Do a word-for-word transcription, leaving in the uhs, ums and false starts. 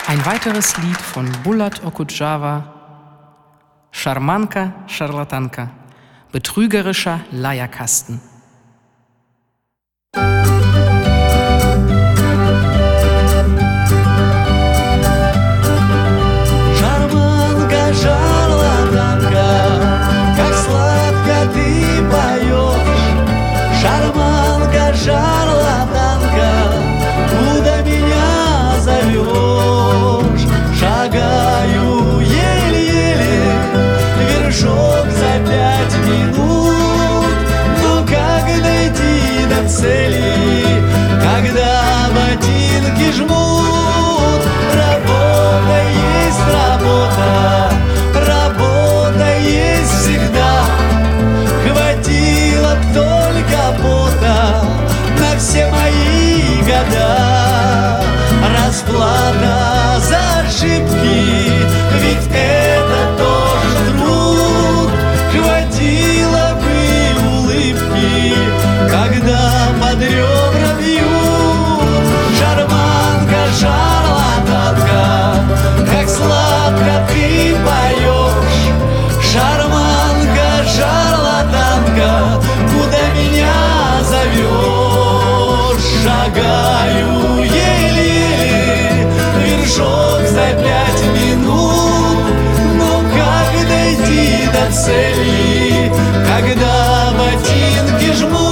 Ein weiteres Lied von Bulat Okudjava, Scharmanka, Scharlatanka, betrügerischer Leierkasten. Шарманка, шарлатанка, как сладко ты поешь. Шарманка, шарлатанка, куда меня зовешь? Шагаю еле-еле, вершок за пять минут. Ну как дойти до цели, когда ботинки жмут? Работа есть работа, работа есть всегда. Хватило б только пота на все мои года. Расплата за ошибки, ведь это тоже труд. Хватило бы улыбки, когда под ребра бьют. Шарманка, шарлатанка, как сладко ты поешь. Шарманка, шарлатанка, куда меня зовешь? Шагаю еле-еле, вершок за пять минут. Ну как дойти до цели, когда ботинки жмут?